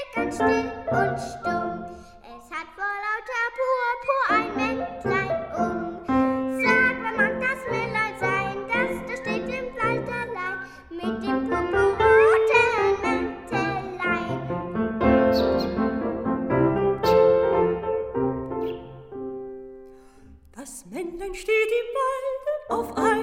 ganz still und stumm. Es hat vor lauter Purpur ein Mäntlein um. Sag, wer mag das Männlein sein, das da steht im Wald allein mit dem purpurroten Mäntelein. Das Männlein steht im Walde auf